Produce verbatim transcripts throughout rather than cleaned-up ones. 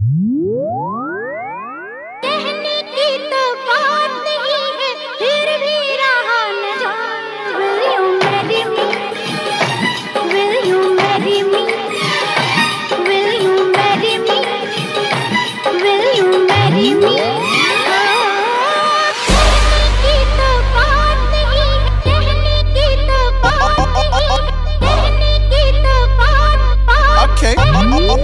कहने की तो बात नहीं है, फिर भी रहा न जाए। Will you marry me? Will you marry me? Will you marry me? Will you marry me? कहने की तो बात नहीं है, कहने की तो बात नहीं है, कहने की तो बात बात। Okay, okay,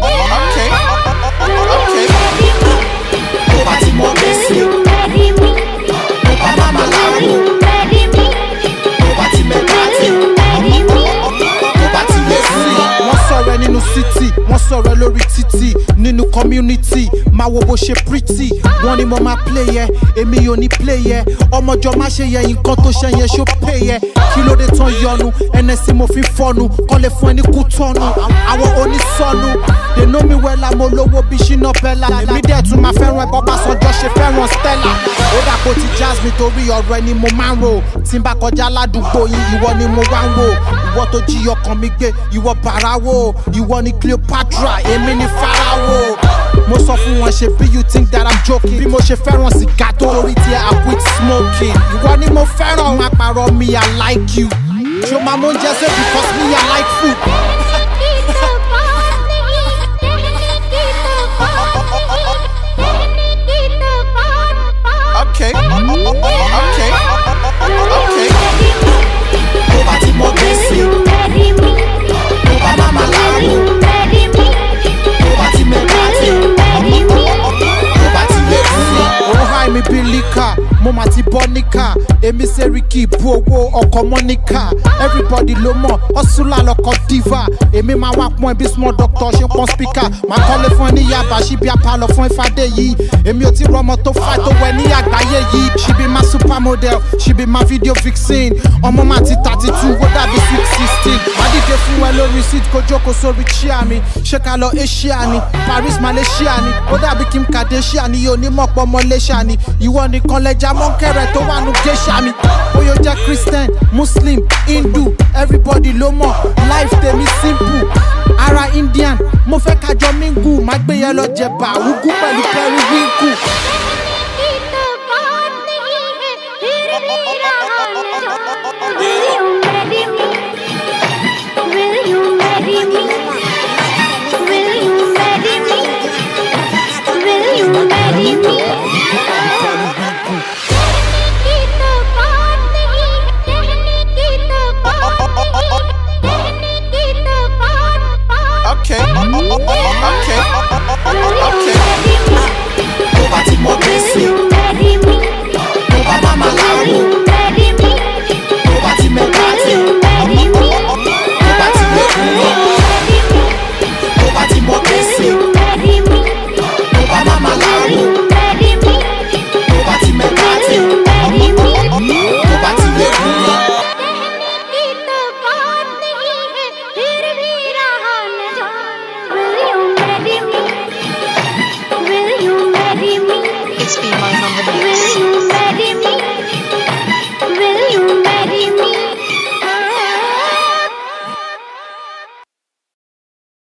okay. Nobody more messy. Nobody mama laru. Nobody me party. Nobody messy. Wọ́n sọ̀rọ̀ nínú city, wọ́n sọ̀rọ̀ lórí títì, nínú community, máa wo bó ṣe pretty. Wọ́n ní mo máa play yẹ, èmi ò ní play yẹ. Ọmọjọ́ má ṣe yẹ nǹkan tó ṣe yẹn ṣó pay yẹ. Kí ló dé tán yọnu, N S C mo fi fọ́nu, kọ́lé fún ẹni kú tọ́nu. Àwọn onísọnù, they know me well, I'm olówó bí Shina Bella. Èmi dẹ̀ tún máa fẹ́ràn ẹ̀bọ́ Ọbásanjọ́ ṣe fẹ́ràn Stella. Ó dà kó ti jazz mi torí ọ̀rọ̀ ẹni mo máa ń rò. Tí n bá kọjá ládùúgbò yín, ìwọ ni mo wá ń wò. Ìwọ tó jí ọkàn mi gbé, ìwọ bàráwò. Ìwọ ni Cleopatra, èmi ni Pharaoh. Mo sọ fún wọn ṣe bí you think that I'm joking. Bí mo ṣe fẹ́ràn sìgá tó lórí tí I quit smoking. Ìwọ ni mo fẹ́ràn, wọn àpàrọ̀ mi, I like you. Ṣo máa mọ oúnjẹ ṣe because me I like food. Okay, okay, okay. Nobody more messy. Nobody mama laru. Nobody me party. Nobody messy. Oh hi mi Bilika, mo ma ti Bonica. Èmi Seriki bu owó ọkọ Monica. Everybody ló mọ̀, Osula lọkọ diva. Èmi máa wá pọ́n ẹbí small doctor ṣe pọ́n speaker. Màá kọ́lé fún ẹ ní Yaba, ṣí bí apalọ̀ fún Ifádé yìí. Èmi ò tí rọmọ tó fà tó wẹ ní àgbáyé yìí. She be my supermodel, she be my video vixen. Ọmọ máa ti thirty two, ó dàbí sweet sixteen. Màá dìde fún ẹ lórí seat kó jókòó sórí chair mi. Ṣé ká lọ Asia ni, Paris Malaysia ni. Ó dàbí Kim Kardashian ni, onímọ̀pọ̀ Malaysia ni. Ìwọ nìkan lẹja mọ́ńkẹ́rẹ́ tó wà nù géṣà mi. Bóyá ó jẹ́ Christian, Muslim, Hindu, everybody ló mọ̀. Life tèmi simple. Ara Indian, mo fẹ́ kájọ mingu. Má gbé yẹn lọ jẹ̀bà, ugu pẹ̀lú periwinkle. Okay, okay, okay, okay. Nobody more messy. Nobody mama laru. Nobody me party. Nobody Nobody more messy. Nobody mama laru. Nobody me party. Nobody It's Be Mine on the beat.